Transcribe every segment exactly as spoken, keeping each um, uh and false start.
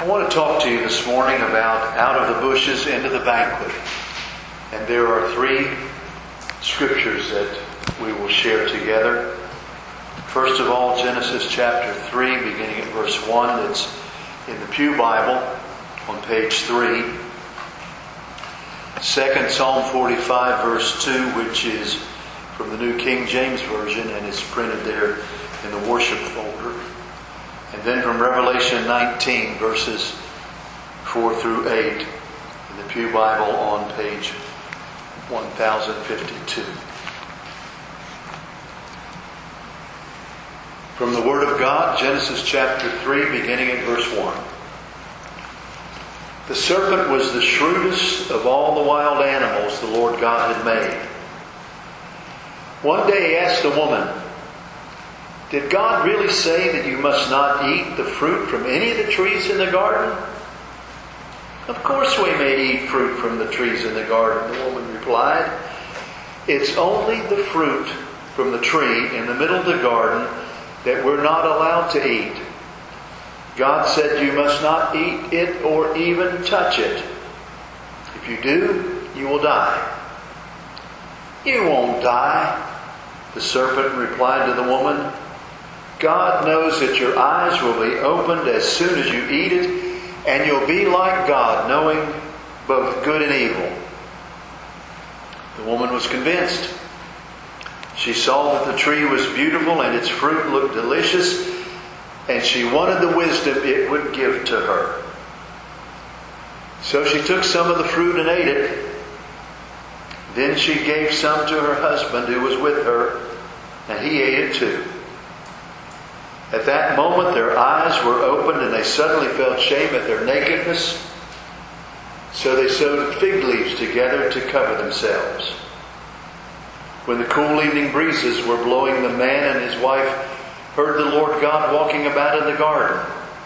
I want to talk to you this morning about out of the bushes into the banquet. And there are three scriptures that we will share together. First of all, Genesis chapter three, beginning at verse one. That's in the Pew Bible on page three. Second, Psalm forty-five, verse two, which is from the New King James Version and is printed there in the worship folder. And then from Revelation nineteen, verses four through eight, in the Pew Bible on page one thousand fifty-two. From the Word of God, Genesis chapter three, beginning at verse one. The serpent was the shrewdest of all the wild animals the Lord God had made. One day he asked the woman, "Did God really say that you must not eat the fruit from any of the trees in the garden?" "Of course we may eat fruit from the trees in the garden," the woman replied. "It's only the fruit from the tree in the middle of the garden that we're not allowed to eat. God said you must not eat it or even touch it. If you do, you will die." "You won't die," the serpent replied to the woman. "God knows that your eyes will be opened as soon as you eat it, and you'll be like God, knowing both good and evil." The woman was convinced. She saw that the tree was beautiful and its fruit looked delicious, and she wanted the wisdom it would give to her. So she took some of the fruit and ate it. Then she gave some to her husband who was with her, and he ate it too. At that moment their eyes were opened, and they suddenly felt shame at their nakedness. So they sewed fig leaves together to cover themselves. When the cool evening breezes were blowing, the man and his wife heard the Lord God walking about in the garden.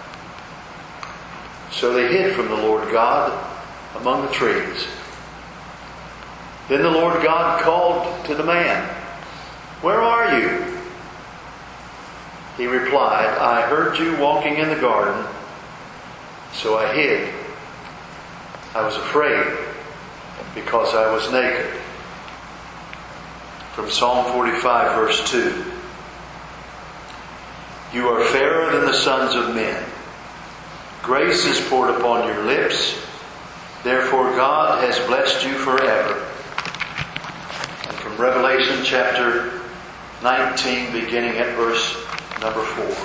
So they hid from the Lord God among the trees. Then the Lord God called to the man, "Where are you?" He replied, "I heard you walking in the garden, so I hid. I was afraid because I was naked." From Psalm forty-five, verse two. "You are fairer than the sons of men. Grace is poured upon your lips. Therefore God has blessed you forever." And from Revelation chapter nineteen, beginning at verse number four.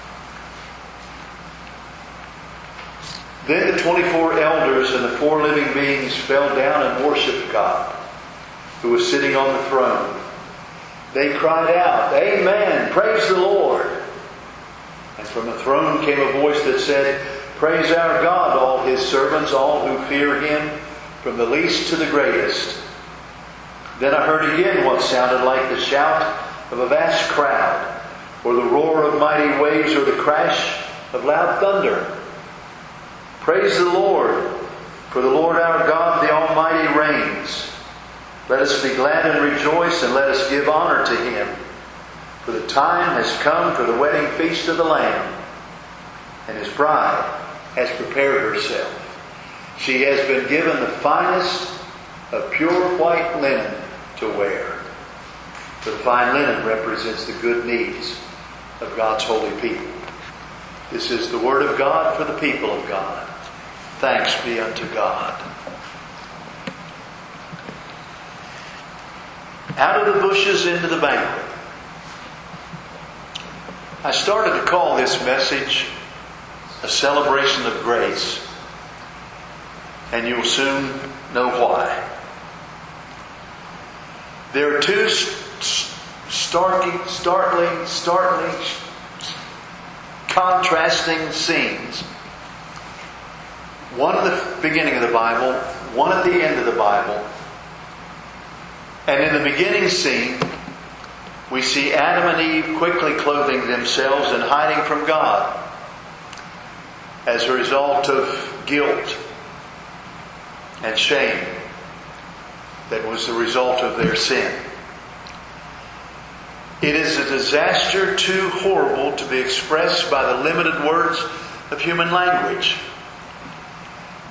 Then the twenty-four elders and the four living beings fell down and worshipped God, who was sitting on the throne. They cried out, "Amen! Praise the Lord!" And from the throne came a voice that said, "Praise our God, all His servants, all who fear Him, from the least to the greatest." Then I heard again what sounded like the shout of a vast crowd, or the roar of mighty waves, or the crash of loud thunder. "Praise the Lord, for the Lord our God, the Almighty, reigns. Let us be glad and rejoice, and let us give honor to Him. For the time has come for the wedding feast of the Lamb, and His bride has prepared herself. She has been given the finest of pure white linen to wear." For the fine linen represents the good needs of God's holy people. This is the Word of God for the people of God. Thanks be unto God. Out of the bushes into the banquet. I started to call this message a celebration of grace, and you'll soon know why. There are two startling, startling, startling, contrasting scenes. One at the beginning of the Bible, one at the end of the Bible. And in the beginning scene, we see Adam and Eve quickly clothing themselves and hiding from God as a result of guilt and shame that was the result of their sin. It is a disaster too horrible to be expressed by the limited words of human language.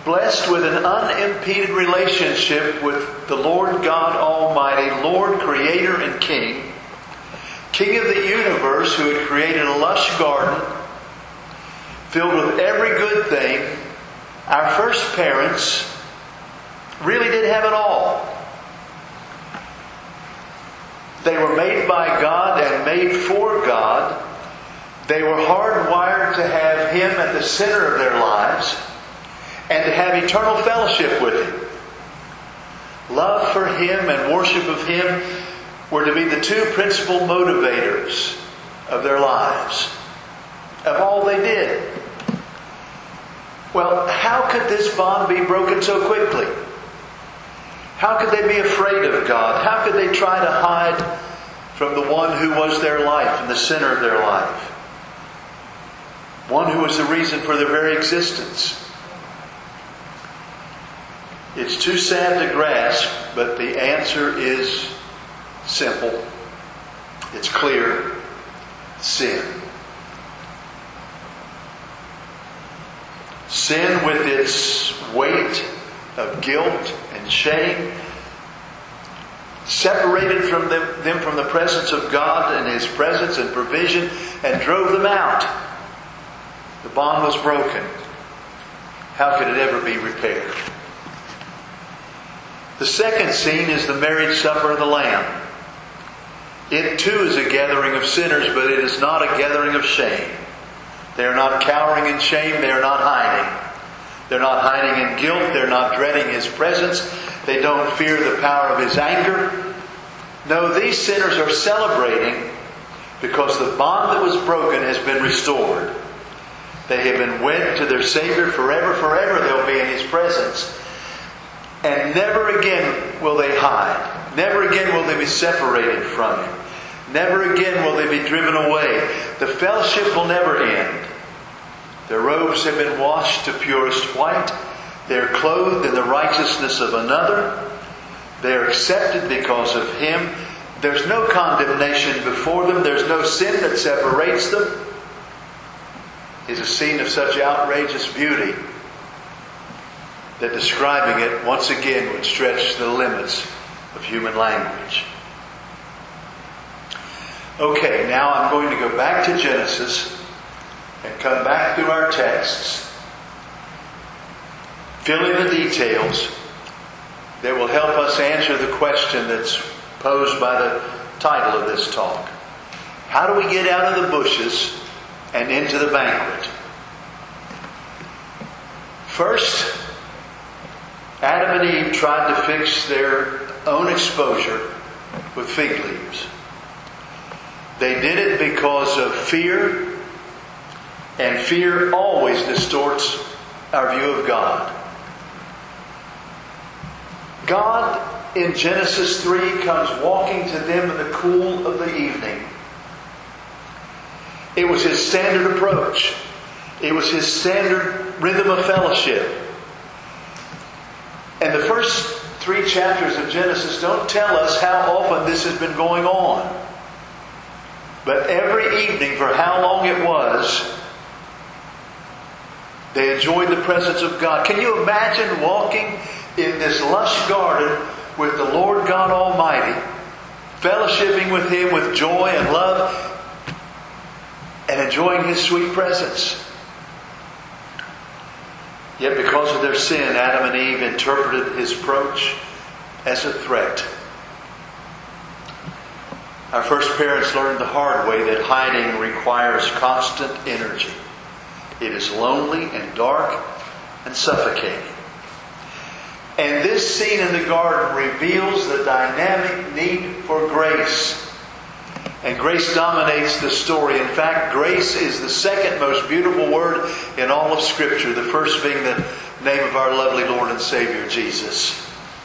blessed with an unimpeded relationship with the Lord God Almighty, Lord, Creator, and King, King of the universe, who had created a lush garden filled with every good thing. Our first parents really did have it all. They were made by God and made for God. They were hardwired to have Him at the center of their lives and to have eternal fellowship with Him. Love for Him and worship of Him were to be the two principal motivators of their lives, of all they did. Well, how could this bond be broken so quickly? How could they be afraid of God? How could they try to hide from the one who was their life and the center of their life? One who was the reason for their very existence. It's too sad to grasp, but the answer is simple. It's clear. Sin. Sin, with its weight of guilt and shame, separated from them, them from the presence of God and His presence and provision, and drove them out. The bond was broken. How could it ever be repaired? The second scene is the marriage supper of the Lamb. It too is a gathering of sinners, but it is not a gathering of shame. They are not cowering in shame. They are not hiding. They're not hiding in guilt. They're not dreading His presence. They don't fear the power of His anger. No, these sinners are celebrating because the bond that was broken has been restored. They have been wed to their Savior forever. Forever they'll be in His presence. And never again will they hide. Never again will they be separated from Him. Never again will they be driven away. The fellowship will never end. Their robes have been washed to purest white. They are clothed in the righteousness of another. They are accepted because of Him. There's no condemnation before them. There's no sin that separates them. It's a scene of such outrageous beauty that describing it once again would stretch the limits of human language. Okay, now I'm going to go back to Genesis and come back through our texts, fill in the details that will help us answer the question that's posed by the title of this talk. How do we get out of the bushes and into the banquet? First, Adam and Eve tried to fix their own exposure with fig leaves. They did it because of fear, and fear always distorts our view of God. God, in Genesis three, comes walking to them in the cool of the evening. It was His standard approach. It was His standard rhythm of fellowship. And the first three chapters of Genesis don't tell us how often this has been going on. But every evening, for how long it was, they enjoyed the presence of God. Can you imagine walking in this lush garden with the Lord God Almighty, fellowshipping with Him with joy and love, and enjoying His sweet presence? Yet because of their sin, Adam and Eve interpreted His approach as a threat. Our first parents learned the hard way that hiding requires constant energy. It is lonely and dark and suffocating. And this scene in the garden reveals the dynamic need for grace. And grace dominates the story. In fact, grace is the second most beautiful word in all of Scripture, the first being the name of our lovely Lord and Savior, Jesus.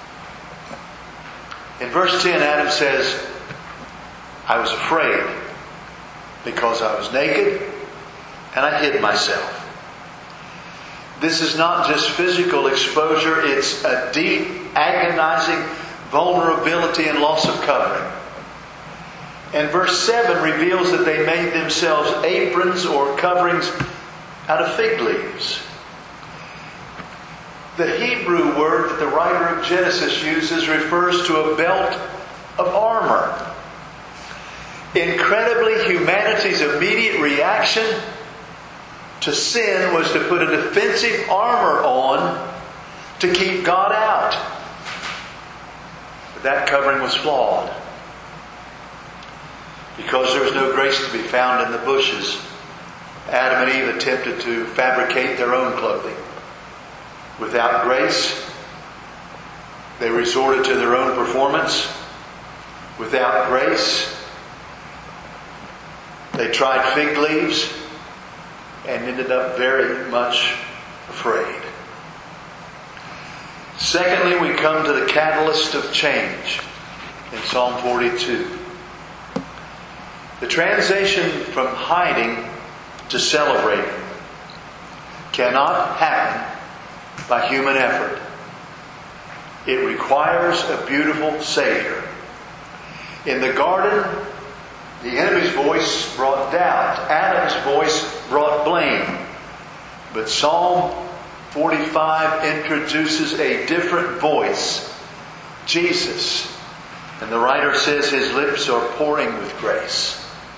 In verse ten, Adam says, I was afraid because I was naked and I hid myself. This is not just physical exposure, it's a deep, agonizing vulnerability and loss of covering. And verse seven reveals that they made themselves aprons or coverings out of fig leaves. The Hebrew word that the writer of Genesis uses refers to a belt of armor. Incredibly, humanity's immediate reaction to sin was to put a defensive armor on to keep God out. But that covering was flawed. Because there was no grace to be found in the bushes, Adam and Eve attempted to fabricate their own clothing. Without grace, they resorted to their own performance. Without grace, they tried fig leaves and ended up very much afraid. Secondly, we come to the catalyst of change in Psalm forty-two. The transition from hiding to celebrating cannot happen by human effort. It requires a beautiful Savior. In the garden, the enemy's voice brought doubt. Adam's voice brought blame. But Psalm forty-five introduces a different voice, Jesus. And the writer says his lips are pouring with grace.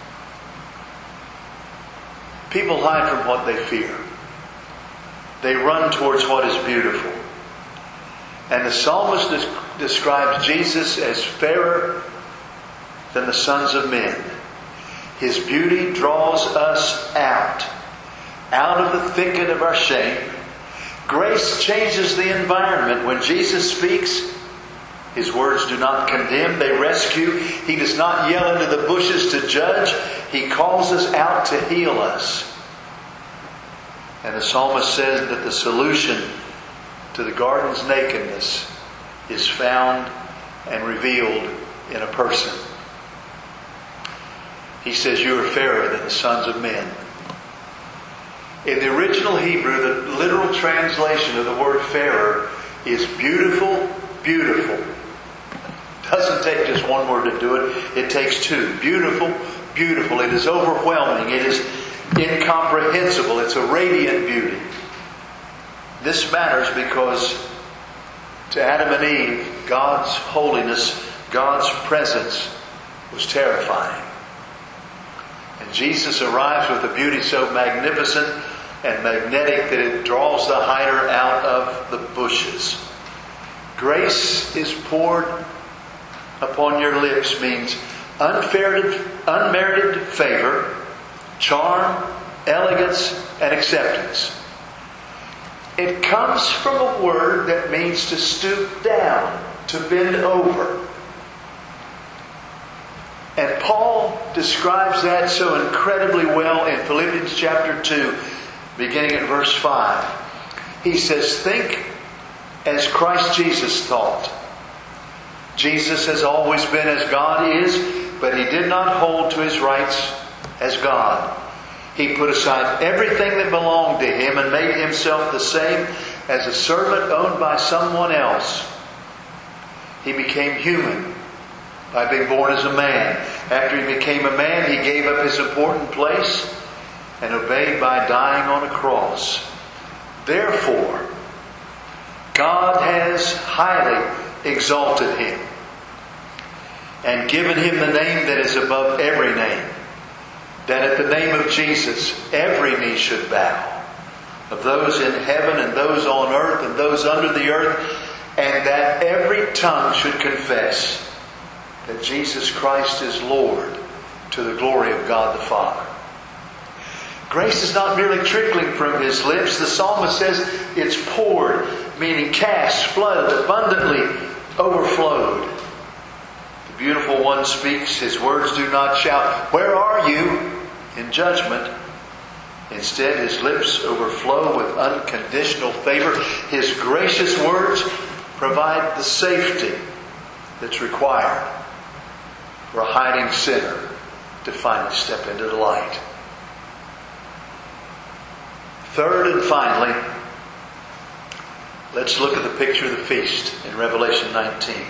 People hide from what they fear. They run towards what is beautiful. And the psalmist des- describes Jesus as fairer than the sons of men. His beauty draws us out, out of the thicket of our shame. Grace changes the environment. When Jesus speaks, His words do not condemn, they rescue. He does not yell into the bushes to judge. He calls us out to heal us. And the psalmist says that the solution to the garden's nakedness is found and revealed in a person. He says, "You are fairer than the sons of men." In the original Hebrew, the literal translation of the word fairer is beautiful, beautiful. It doesn't take just one word to do it. It takes two. Beautiful, beautiful. It is overwhelming. It is incomprehensible. It's a radiant beauty. This matters because to Adam and Eve, God's holiness, God's presence was terrifying. And Jesus arrives with a beauty so magnificent and magnetic that it draws the hider out of the bushes. Grace is poured upon your lips means unmerited, unmerited favor, charm, elegance, and acceptance. It comes from a word that means to stoop down, to bend over. And Paul describes that so incredibly well in Philippians chapter two, beginning at verse five. He says, "Think as Christ Jesus thought." Jesus has always been as God is, but He did not hold to His rights as God. He put aside everything that belonged to Him and made Himself the same as a servant owned by someone else. He became human by being born as a man. After He became a man, He gave up His important place and obeyed by dying on a cross. Therefore, God has highly exalted Him and given Him the name that is above every name, that at the name of Jesus every knee should bow, of those in heaven and those on earth and those under the earth, and that every tongue should confess that Jesus Christ is Lord, to the glory of God the Father. Grace is not merely trickling from His lips. The psalmist says it's poured, meaning cast, flooded, abundantly overflowed. The beautiful one speaks. His words do not shout, "Where are you?" in judgment. Instead, His lips overflow with unconditional favor. His gracious words provide the safety that's required for a hiding sinner to finally step into the light. Third and finally, let's look at the picture of the feast in Revelation nineteen.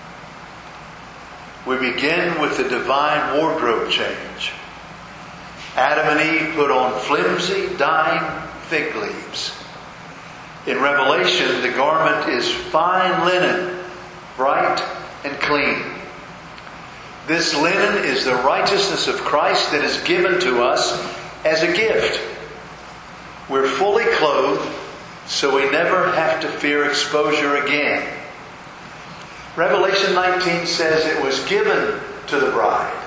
We begin with the divine wardrobe change. Adam and Eve put on flimsy, dying fig leaves. In Revelation, the garment is fine linen, bright and clean. This linen is the righteousness of Christ that is given to us as a gift. We're fully clothed, so we never have to fear exposure again. Revelation nineteen says it was given to the bride.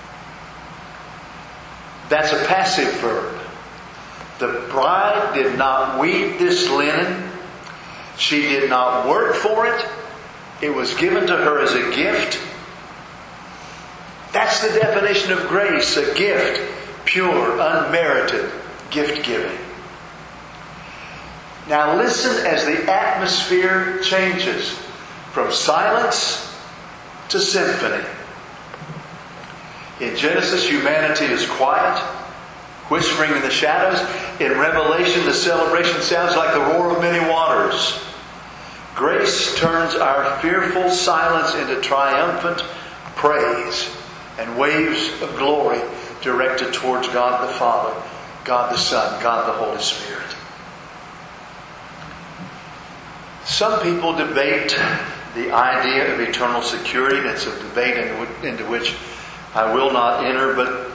That's a passive verb. The bride did not weave this linen. She did not work for it. It was given to her as a gift. That's the definition of grace, a gift, pure, unmerited gift giving. Now listen as the atmosphere changes from silence to symphony. In Genesis, humanity is quiet, whispering in the shadows. In Revelation, the celebration sounds like the roar of many waters. Grace turns our fearful silence into triumphant praise and waves of glory directed towards God the Father, God the Son, God the Holy Spirit. Some people debate the idea of eternal security. It's a debate into which I will not enter, but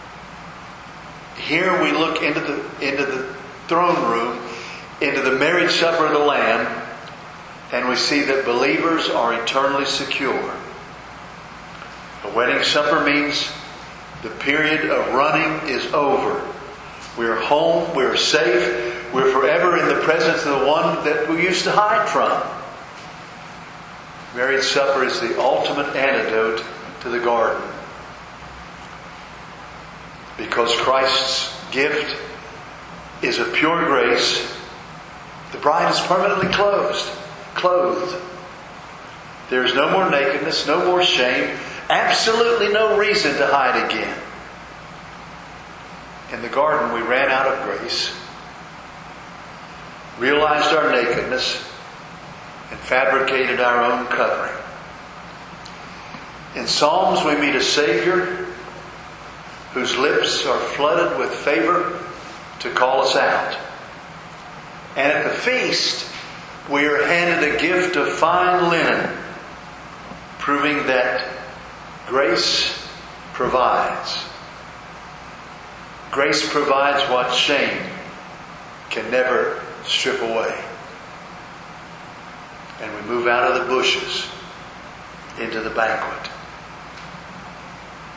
here we look into the into the throne room, into the marriage supper of the Lamb, and we see that believers are eternally secure. A wedding supper means the period of running is over. We're home, we're safe, we're forever in the presence of the one that we used to hide from. Marriage supper is the ultimate antidote to the garden. Because Christ's gift is a pure grace, the bride is permanently clothed. Clothed. There is no more nakedness, no more shame, absolutely no reason to hide again. In the garden, we ran out of grace, realized our nakedness, and fabricated our own covering. In Psalms, we meet a Savior whose lips are flooded with favor to call us out. And at the feast, we are handed a gift of fine linen, proving that grace provides. Grace provides what shame can never strip away. And we move out of the bushes into the banquet.